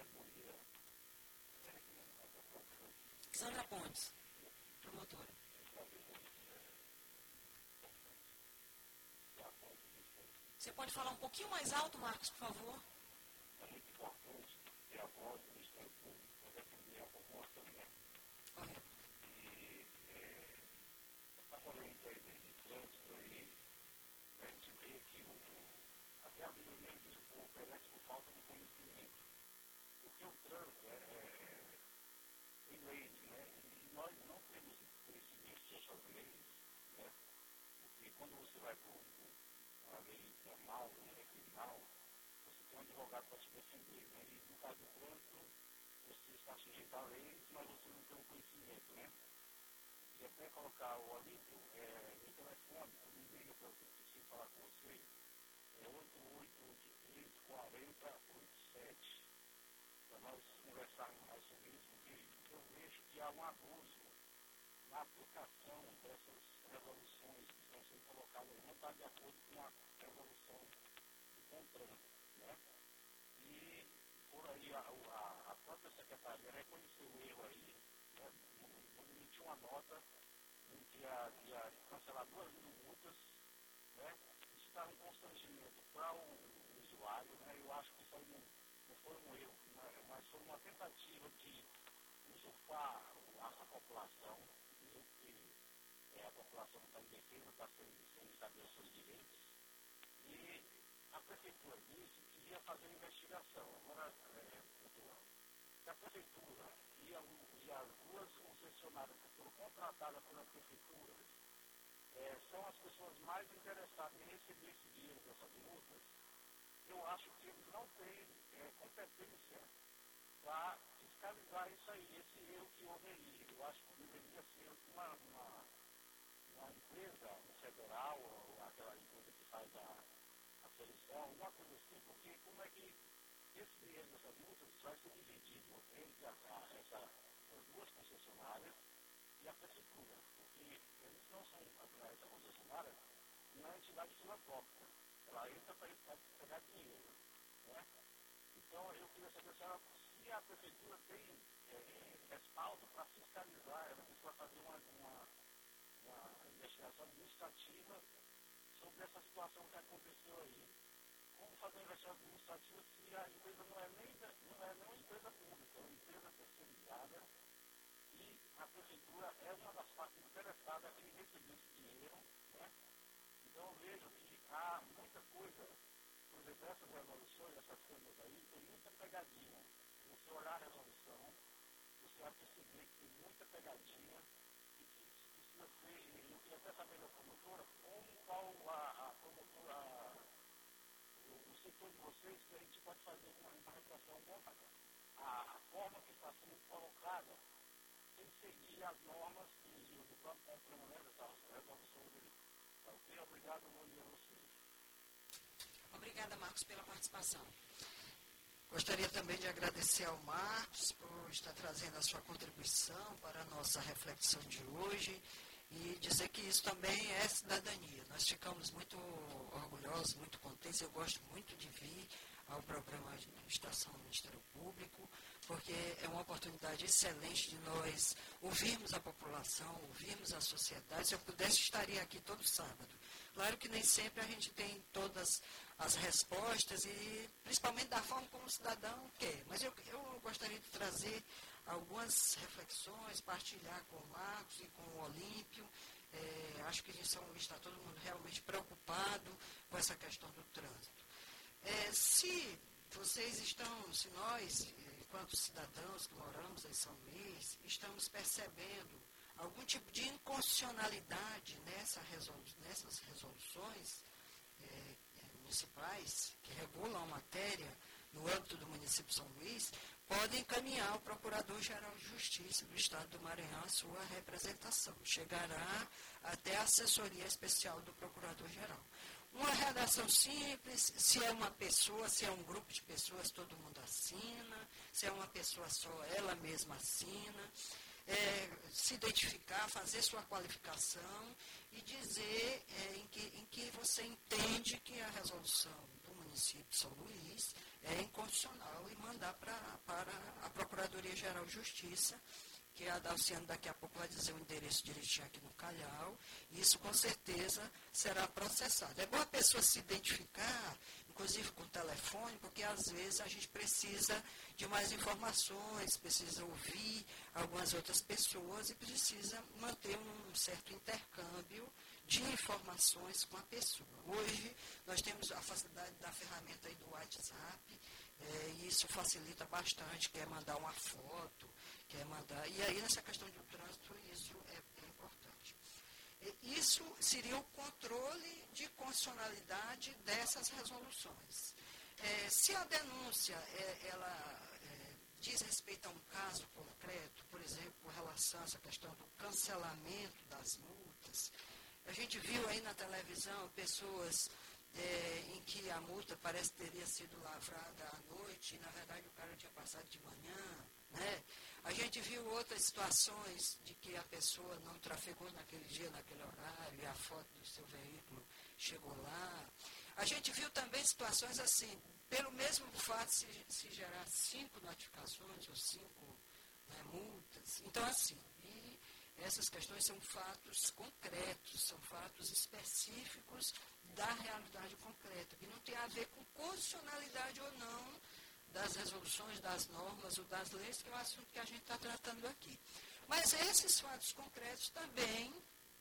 Sandra Pontes, promotora. Você pode falar um pouquinho mais alto, Marcos, por favor? É muito importante ter a voz do Ministério Público para defender a população, né? Correto. E está falando aí de trânsito aí, a gente vê que o, até a maioria do povo perece por falta de conhecimento. Porque o trânsito é, é, tem leis, né? E nós não temos conhecimento sobre essas leis, né? Porque quando você vai para a lei normal, né, criminal, você tem um advogado para te defender, né? E no caso do trânsito, você está sujeito à lei, mas você não tem o conhecimento, né? E até colocar o alívio, é, no telefone, quando me liga para eu preciso falar com você, é oito oito oito três, quatro zero oito sete, para nós conversarmos mais sobre isso, porque eu vejo que há um abuso na aplicação dessas resoluções que estão sendo colocadas, não está de acordo com a resolução do CONTRAN, né? E por aí a, a, a própria secretaria reconheceu o erro aí, né? Quando emitiu uma nota em que ia, ia cancelar duas mil multas, né? Isso está um constrangimento para o, o usuário, né? Eu acho que isso aí não, não foi um erro, né? Mas foi uma tentativa de usurpar a, a população, que é, a população não está em defesa, está sem, sem saber os seus direitos. E a prefeitura disse que ia fazer investigação. Agora, é, se a prefeitura e, a, e as duas concessionárias que foram contratadas pela prefeitura é, são as pessoas mais interessados em receber esse dinheiro dessas multas, eu acho que eles não têm é, competência para fiscalizar isso aí, esse erro que houve aí. Eu acho que deveria ser uma, uma, uma empresa, um federal, ou aquela empresa que faz a, a seleção, uma coisa assim, porque como é que esse dinheiro dessas multas vai ser dividido entre a, a, essa, as duas concessionárias e a prefeitura, porque eles não são, essa concessionária não é entidade filantrópica, ela entra para pegar dinheiro, né? Então eu queria saber se, ela, se a prefeitura tem é, respaldo para fiscalizar, ela precisa fazer uma, uma, uma investigação administrativa sobre essa situação que aconteceu aí. Como fazer uma investigação administrativa se a empresa não é nem, não é nem uma empresa pública, é uma empresa terceirizada e a prefeitura é uma das partes interessadas em receber esse dinheiro, né? Então eu vejo que há muita coisa, por exemplo, essas resoluções, essas coisas aí, tem muita pegadinha. Se você olhar a resolução, você vai perceber que tem muita pegadinha e que precisa ser, eu queria até saber da promotora, como qual a, a promotora, o, o setor de vocês, que a gente pode fazer uma, uma reflexão boa, a, a forma que está sendo colocada sem seguir as normas e o plano complemento dessa resolução dele. Ok? Obrigado, bom dia a vocês. Obrigada, Marcos, pela participação. Gostaria também de agradecer ao Marcos por estar trazendo a sua contribuição para a nossa reflexão de hoje e dizer que isso também é cidadania. Nós ficamos muito orgulhosos, muito contentes. Eu gosto muito de vir ao programa de Estação do Ministério Público, porque é uma oportunidade excelente de nós ouvirmos a população, ouvirmos a sociedade. Se eu pudesse, estaria aqui todo sábado. Claro que nem sempre a gente tem todas as respostas e principalmente da forma como o cidadão quer. Mas eu, eu gostaria de trazer algumas reflexões, partilhar com o Marcos e com o Olímpio. É, acho que em São Luís está todo mundo realmente preocupado com essa questão do trânsito. É, se vocês estão, se nós, enquanto cidadãos que moramos em São Luís, estamos percebendo algum tipo de inconstitucionalidade nessa resolu nessas resoluções é, municipais que regulam a matéria no âmbito do município de São Luís, podem encaminhar ao Procurador-Geral de Justiça do Estado do Maranhão a sua representação. Chegará até a assessoria especial do Procurador-Geral. Uma redação simples, se é uma pessoa, se é um grupo de pessoas, todo mundo assina, se é uma pessoa só, ela mesma assina, é, se identificar, fazer sua qualificação e dizer é, em, que, em que você entende que a resolução do município de São Luís é inconstitucional e mandar pra, para a Procuradoria-Geral de Justiça, que a Dalciane daqui a pouco vai dizer o endereço direitinho aqui no Calhau, e isso com certeza será processado. É bom a pessoa se identificar, inclusive com o telefone, porque às vezes a gente precisa de mais informações, precisa ouvir algumas outras pessoas e precisa manter um certo intercâmbio de informações com a pessoa. Hoje nós temos a facilidade da ferramenta aí do WhatsApp, é, e isso facilita bastante, quer mandar uma foto, quer mandar. E aí, nessa questão do trânsito, isso é, é importante. E isso seria o controle de constitucionalidade dessas resoluções. É, se a denúncia é, ela é, diz respeito a um caso concreto, por exemplo, com relação a essa questão do cancelamento das multas, a gente viu aí na televisão pessoas é, em que a multa parece que teria sido lavrada à noite e, na verdade, o cara tinha passado de manhã, né? A gente viu outras situações de que a pessoa não trafegou naquele dia, naquele horário, e a foto do seu veículo chegou lá. A gente viu também situações assim, pelo mesmo fato de se, se gerar cinco notificações ou cinco, né, multas. Então, assim, e essas questões são fatos concretos, são fatos específicos da realidade concreta, que não tem a ver com constitucionalidade ou não das resoluções, das normas ou das leis, que é o assunto que a gente está tratando aqui. Mas esses fatos concretos também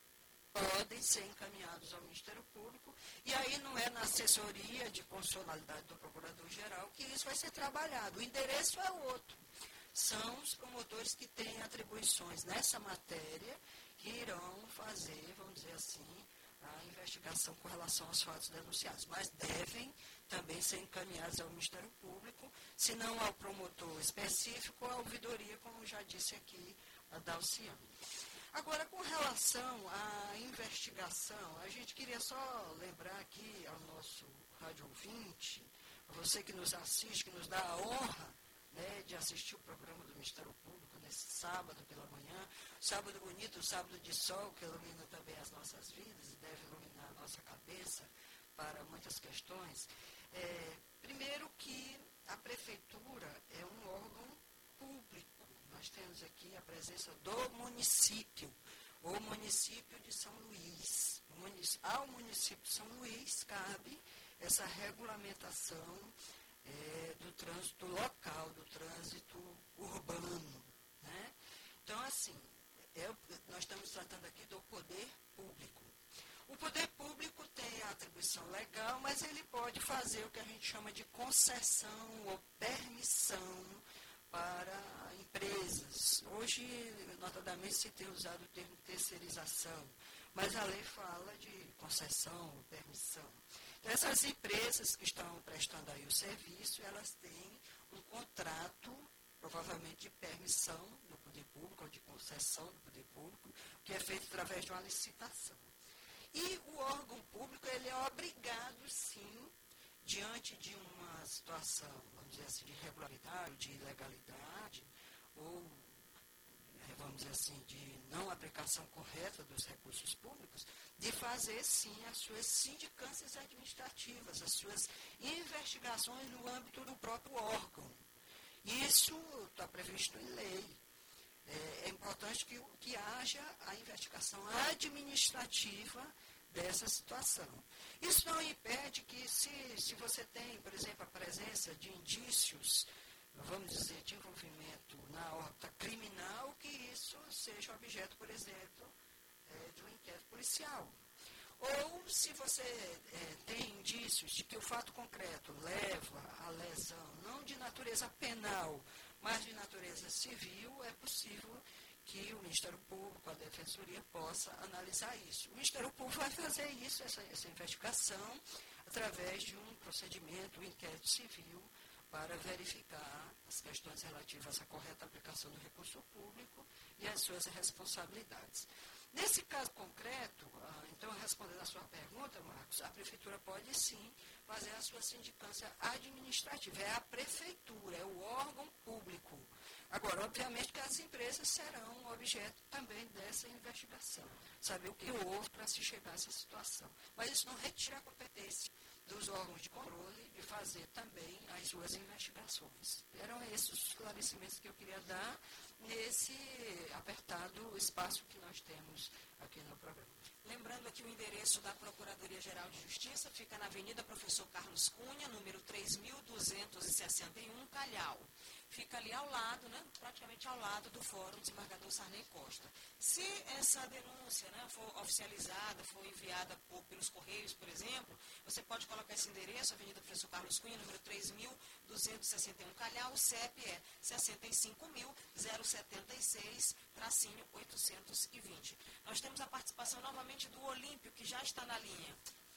podem ser encaminhados ao Ministério Público, e aí não é na assessoria de constitucionalidade do Procurador-Geral que isso vai ser trabalhado. O endereço é outro. São os promotores que têm atribuições nessa matéria que irão fazer, vamos dizer assim, a investigação investigação com relação aos fatos denunciados, mas devem também ser encaminhados ao Ministério Público, se não ao promotor específico, à ouvidoria, como já disse aqui a Dalciane. Agora, com relação à investigação, a gente queria só lembrar aqui ao nosso rádio ouvinte, a você que nos assiste, que nos dá a honra, né, de assistir o programa do Ministério Público nesse sábado pela manhã, sábado bonito, sábado de sol, que ilumina também as nossas vidas e deve iluminar a nossa cabeça para muitas questões. É, primeiro que a Prefeitura é um órgão público. Nós temos aqui a presença do município, o município de São Luís. Ao município de São Luís cabe essa regulamentação é, do trânsito local, do trânsito urbano. Né? Então, assim, é, nós estamos tratando aqui do poder público. O poder público tem a atribuição legal, mas ele pode fazer o que a gente chama de concessão ou permissão para empresas. Hoje, notadamente, se tem usado o termo terceirização, mas a lei fala de concessão ou permissão. Então, essas empresas que estão prestando aí o serviço, elas têm um contrato, provavelmente de permissão do poder público, ou de concessão do poder público, que é feito através de uma licitação. E o órgão público, ele é obrigado, sim, diante de uma situação, vamos dizer assim, de irregularidade, de ilegalidade, ou, vamos dizer assim, de não aplicação correta dos recursos públicos, de fazer, sim, as suas sindicâncias administrativas, as suas investigações no âmbito do próprio órgão. Isso está previsto em lei. É, é importante que, que haja a investigação administrativa dessa situação. Isso não impede que, se, se você tem, por exemplo, a presença de indícios, vamos dizer, de envolvimento na órbita criminal, que isso seja objeto, por exemplo, é, de um inquérito policial. Ou se você é, tem indícios de que o fato concreto leva à lesão, não de natureza penal, mas de natureza civil, é possível que o Ministério Público, a Defensoria, possa analisar isso. O Ministério Público vai fazer isso, essa, essa investigação, através de um procedimento, um inquérito civil, para verificar as questões relativas à correta aplicação do recurso público e as suas responsabilidades. Nesse caso concreto, então, respondendo a sua pergunta, Marcos, a Prefeitura pode sim fazer a sua sindicância administrativa. É a Prefeitura, é o órgão público. Agora, obviamente que as empresas serão objeto também dessa investigação. Saber o que houve para se chegar a essa situação. Mas isso não retira a competência dos órgãos de controle de fazer também as suas investigações. Eram esses os esclarecimentos que eu queria dar nesse apertado espaço que nós temos aqui no programa. Lembrando aqui o endereço da Procuradoria-Geral de Justiça, fica na Avenida Professor Carlos Cunha, número três mil duzentos e sessenta e um, Calhau. Fica ali ao lado, né, praticamente ao lado do Fórum Desembargador Sarney Costa. Se essa denúncia, né, for oficializada, for enviada por, pelos Correios, por exemplo, você pode colocar esse endereço, Avenida Professor Carlos Cunha, número três mil duzentos e sessenta e um, Calhau. O C E P é sessenta e cinco mil, zero setenta e seis, tracinho oitocentos e vinte. Nós temos a participação novamente do Olímpio, que já está na linha.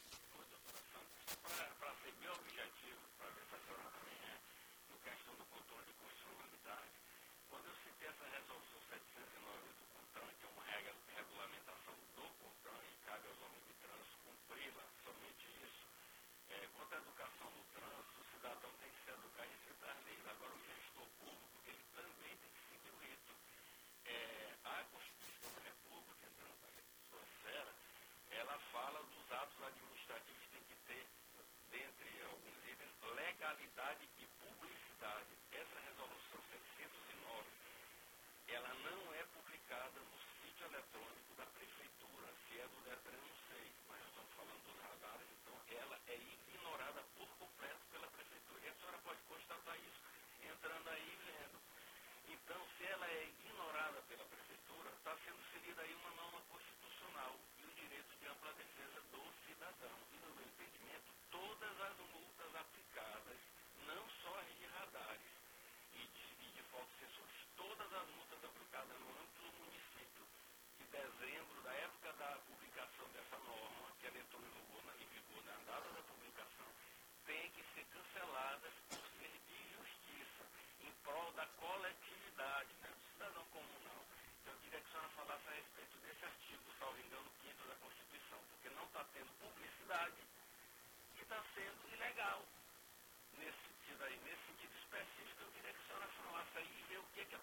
Para ser bem objetivo, para ver se a senhora também é, no questão do controle de constitucionalidade, quando eu citei essa resolução setecentos e nove do CONTRAN, que é uma regra de regulamentação do CONTRAN, e cabe aos homens de trânsito cumpri-la, somente isso, é, quanto à educação no trânsito, o cidadão tem que se educar e respeitar as leis. Agora, o gestor público, ele também tem que seguir o rito. É, a Constituição da República, entrando na sua esfera, ela fala dos atos administrativos que tem que ter, dentre alguns itens, legalidade e publicidade. Essa resolução setecentos e nove, ela não é publicada no sítio eletrônico da Prefeitura. Se é do DETRAN, não sei, mas nós estamos falando dos radares, então ela é ignorada por completo pela Prefeitura. E a senhora pode constatar isso entrando aí e vendo. Então, se ela é ignorada pela Prefeitura, está sendo ferida aí uma norma constitucional e o direito de ampla defesa do cidadão. E, no meu entendimento, todas as multas aplicadas, não só as de radares e de, e de fotossensores, todas as multas aplicadas no âmbito do município, de dezembro, da época da publicação dessa norma, que ela entrou em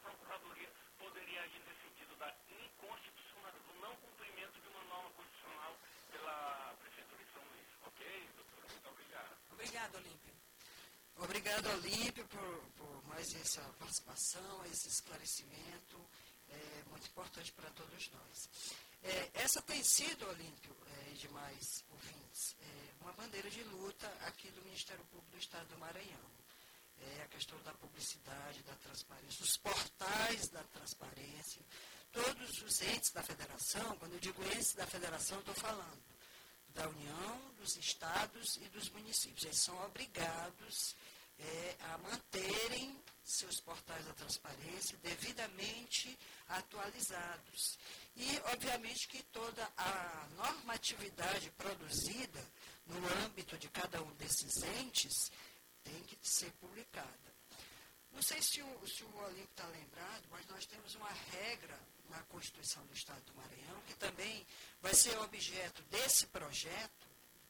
Procuradoria poderia agir nesse sentido da inconstitucionalidade, do não cumprimento de uma norma constitucional pela Prefeitura de São Luís. Ok, doutora? Muito obrigado. Obrigado, Olímpio. Obrigado, Olímpio, por, por mais essa participação, esse esclarecimento, é muito importante para todos nós. É, essa tem sido, Olímpio, é, e demais ouvintes, é, uma bandeira de luta aqui do Ministério Público do Estado do Maranhão. É a questão da publicidade, da transparência, os portais da transparência, todos os entes da federação, quando eu digo entes da federação, estou falando da União, dos estados e dos municípios. Eles são obrigados é, a manterem seus portais da transparência devidamente atualizados. E, obviamente, que toda a normatividade produzida no âmbito de cada um desses entes tem que ser publicada. Não sei se o, se o Olímpio está lembrado, mas nós temos uma regra na Constituição do Estado do Maranhão, que também vai ser objeto desse projeto,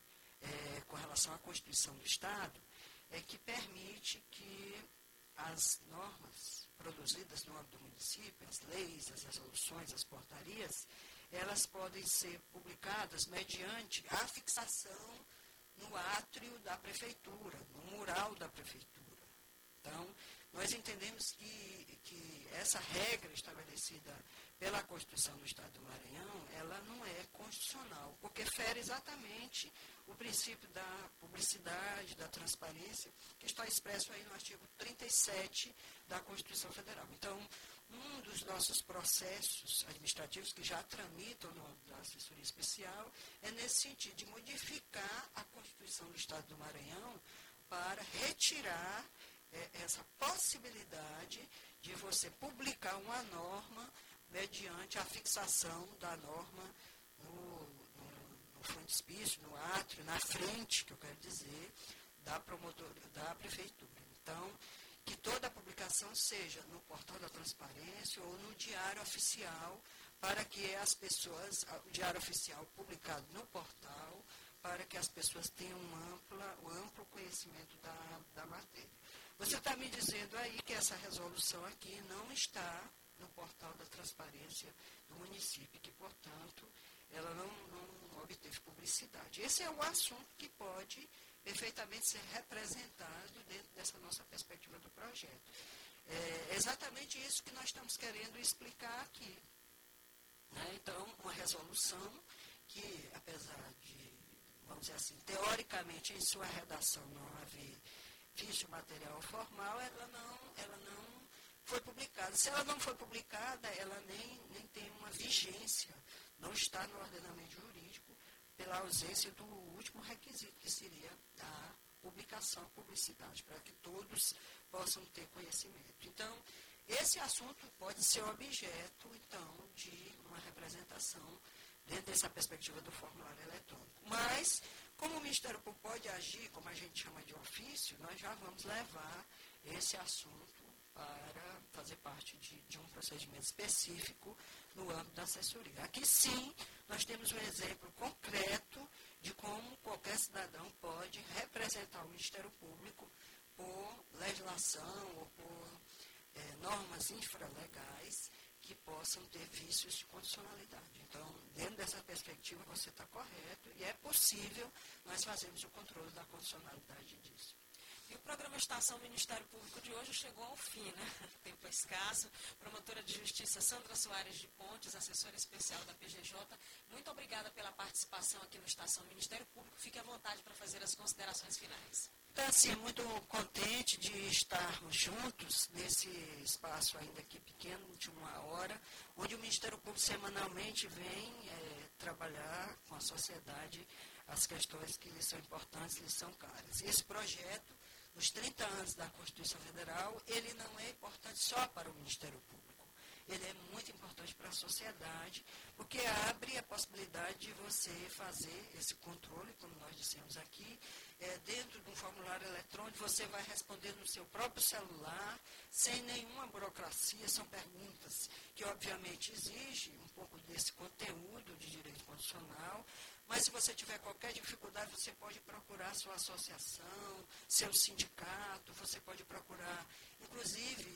é, com relação à Constituição do Estado, é que permite que as normas produzidas no âmbito do município, as leis, as resoluções, as portarias, elas podem ser publicadas mediante a fixação no átrio da prefeitura, no mural da prefeitura. Então, nós entendemos que, que essa regra estabelecida pela Constituição do Estado do Maranhão, ela não é constitucional, porque fere exatamente o princípio da publicidade, da transparência, que está expresso aí no artigo trinta e sete da Constituição Federal. Então, um dos nossos processos administrativos que já tramitam no âmbito da assessoria especial é nesse sentido, de modificar a Constituição do Estado do Maranhão para retirar é, essa possibilidade de você publicar uma norma mediante a fixação da norma no, no, no frontispício, no átrio, na frente, que eu quero dizer, da promotoria, da prefeitura. Então, que toda a publicação seja no portal da transparência ou no diário oficial, para que as pessoas, o diário oficial publicado no portal, para que as pessoas tenham um ampla, um amplo conhecimento da, da matéria. Você está me dizendo aí que essa resolução aqui não está no portal da transparência do município, que, portanto, ela não, não obteve publicidade. Esse é o assunto que pode perfeitamente ser representado dentro dessa nossa perspectiva do projeto. É exatamente isso que nós estamos querendo explicar aqui. Né? Então, uma resolução que, apesar de, vamos dizer assim, teoricamente, em sua redação não haver vício material formal, ela não, ela não foi publicada. Se ela não foi publicada, ela nem, nem tem uma vigência, não está no ordenamento jurídico, pela ausência do último requisito, que seria a publicação, a publicidade, para que todos possam ter conhecimento. Então, esse assunto pode ser objeto, então, de uma representação dentro dessa perspectiva do formulário eletrônico. Mas, como o Ministério Público pode agir, como a gente chama de ofício, nós já vamos levar esse assunto para fazer parte de, de um procedimento específico no âmbito da assessoria. Aqui sim, nós temos um exemplo concreto de como qualquer cidadão pode representar o Ministério Público por legislação ou por é, normas infralegais que possam ter vícios de condicionalidade. Então, dentro dessa perspectiva, você está correto e é possível nós fazermos o controle da condicionalidade disso. E o programa Estação Ministério Público de hoje chegou ao fim, né? Tempo escasso. Promotora de Justiça Sandra Soares de Pontes, assessora especial da P G J, muito obrigada pela participação aqui no Estação Ministério Público. Fique à vontade para fazer as considerações finais. Então, assim, muito contente de estarmos juntos nesse espaço ainda aqui pequeno, de uma hora, onde o Ministério Público semanalmente vem é, trabalhar com a sociedade as questões que lhes são importantes, lhes são caras. Esse projeto, nos trinta anos da Constituição Federal, ele não é importante só para o Ministério Público. Ele é muito importante para a sociedade, porque abre a possibilidade de você fazer esse controle, como nós dissemos aqui, é, dentro de um formulário eletrônico, você vai responder no seu próprio celular, sem nenhuma burocracia. São perguntas que, obviamente, exigem um pouco desse conteúdo de direito constitucional, mas se você tiver qualquer dificuldade, você pode procurar sua associação, seu sindicato, você pode procurar, inclusive,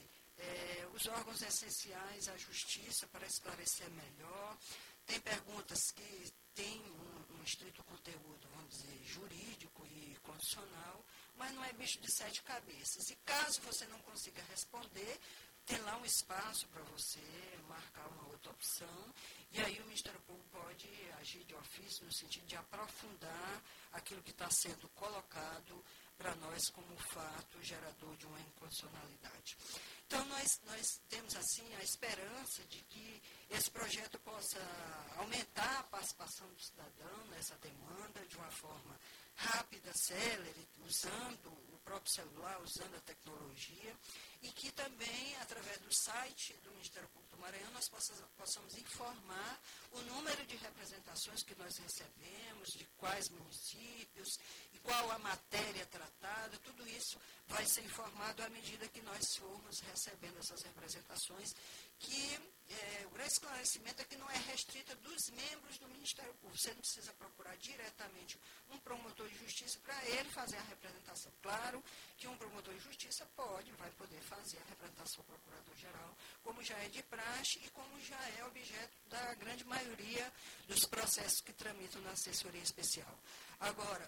É, os órgãos essenciais à justiça para esclarecer melhor. Tem perguntas que têm um, um estrito conteúdo, vamos dizer, jurídico e constitucional, mas não é bicho de sete cabeças. E caso você não consiga responder, tem lá um espaço para você marcar uma outra opção, e aí o Ministério Público pode agir de ofício no sentido de aprofundar aquilo que está sendo colocado para nós como fato gerador de uma inconstitucionalidade. Então, nós, nós temos, assim, a esperança de que esse projeto possa aumentar a participação do cidadão nessa demanda de uma forma rápida, célere, usando o próprio celular, usando a tecnologia, e que também, através do site do Ministério Público do Maranhão, nós possamos, possamos informar o número de representações que nós recebemos, de quais municípios, e qual a matéria tratada. Tudo isso vai ser informado à medida que nós formos recebendo essas representações, que é, o grande esclarecimento é que não é restrita dos membros do Ministério Público. Você não precisa procurar diretamente um promotor de justiça para ele fazer a representação. Claro que um promotor de justiça pode, vai poder fazer a representação do procurador-geral, como já é de praxe e como já é objeto da grande maioria dos processos que tramitam na assessoria especial. Agora,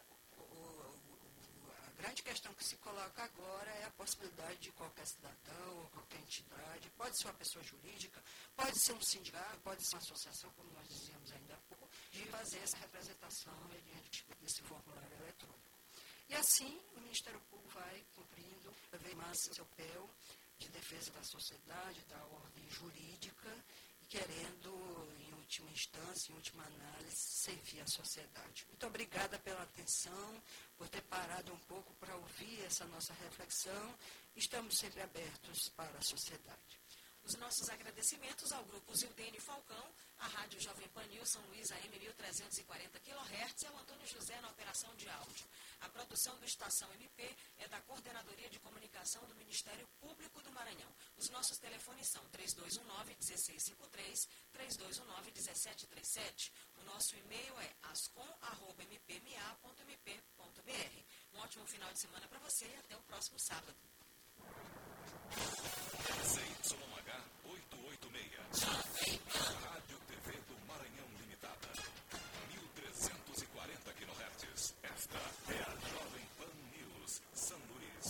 a grande questão que se coloca agora é a possibilidade de qualquer cidadão ou qualquer entidade, pode ser uma pessoa jurídica, pode ser um sindicato, pode ser uma associação, como nós dizíamos ainda há pouco, de fazer essa representação mediante esse formulário eletrônico. E assim, o Ministério Público vai cumprindo cada vez mais seu papel de defesa da sociedade, da ordem jurídica, e querendo, em última instância, em última análise, servir a sociedade. Muito obrigada pela atenção, por ter parado um pouco para ouvir essa nossa reflexão. Estamos sempre abertos para a sociedade. Os nossos agradecimentos ao Grupo Zildene Falcão, à Rádio Jovem Pan News São Luís A M mil trezentos e quarenta quilohertz e ao Antônio José na operação de áudio. A produção do Estação M P é da Coordenadoria de Comunicação do Ministério Público do Maranhão. Os nossos telefones são três dois um nove, um seis cinco três, três dois um nove, um sete três sete. O nosso e-mail é ascom arroba m p m a ponto m p ponto b r. Um ótimo final de semana para você e até o próximo sábado. Z Y H oitocentos e oitenta e seis. Rádio T V do Maranhão Limitada. mil trezentos e quarenta quilohertz. Esta é a Jovem Pan News São Luís.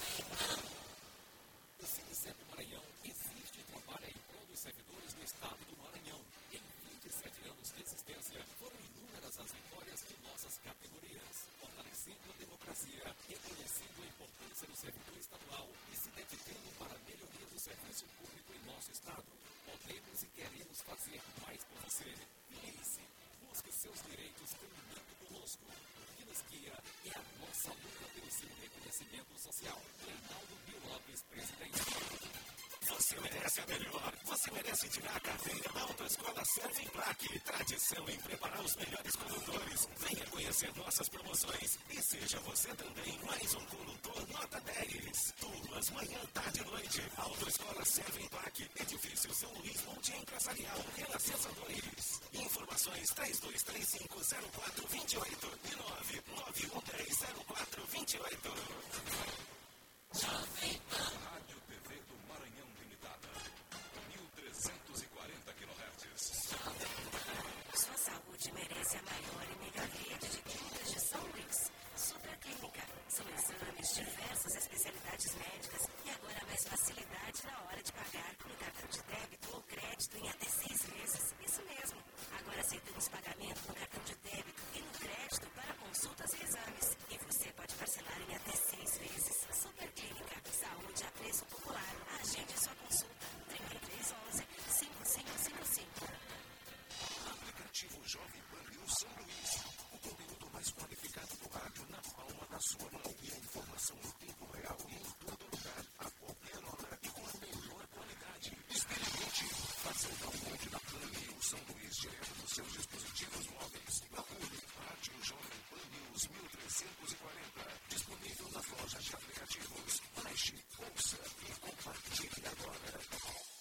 O C N C do Maranhão existe e trabalha em prol dos servidores do Estado do Maranhão. Em vinte e sete anos de existência, foram inúmeras as vitórias de nossas categorias, fortalecendo a democracia, reconhecendo a importância do servidor estadual e se dedicando para a melhoria do serviço público em nosso Estado. Podemos e queremos fazer mais por você. Filie-se, busque seus direitos caminhando conosco. O que nos guia é a nossa luta pelo seu reconhecimento social. Reinaldo Bio Lopes, presidente. Você merece a melhor. Você merece tirar a carteira da Autoescola Serviplac. Tradição em preparar os melhores condutores. Venha conhecer nossas promoções. E seja você também mais um condutor nota dez. Turmas, manhã, tarde e noite. Autoescola Serviplac. Edifício São Luís Monte Empresarial. Renascença dois. Informações três dois três cinco zero quatro dois oito e nove nove um três zero quatro dois oito. Jovem Pan. Rádio T V do Maranhão Limitada. mil trezentos e quarenta quilohertz. Sua saúde merece a maior e melhor rede de clínicas de São Luís. Superclínica. São exames, diversas especialidades médicas e agora mais facilidade na hora de pagar no cartão de débito ou crédito em até seis vezes. Isso mesmo. Agora aceitamos pagamento no cartão de débito e no crédito para consultas e exames. E você pode parcelar em até seis vezes. Superclínica. Saúde a preço popular. Agende sua consulta. trinta e três onze, cinco cinco cinco cinco. Aplicativo Jovem Pan News São Luís. O conteúdo mais qualificado do rádio na palma da sua mão. E a informação em tempo real e em todo lugar, a qualquer hora e com a melhor qualidade. Experimente. Faça o download da Pan News São Luís direto dos seus dispositivos móveis. Procure Rádio Jovem Pan News mil trezentos e quarenta. Disponível nas lojas de aplicativos. Baixe, ouça e compartilhe agora.